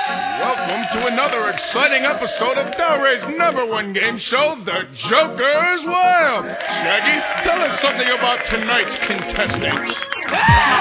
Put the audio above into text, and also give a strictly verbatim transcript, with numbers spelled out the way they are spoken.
Welcome to another exciting episode of Delray's number one game show, The Joker's Wild. Shaggy, tell us something about tonight's contestants.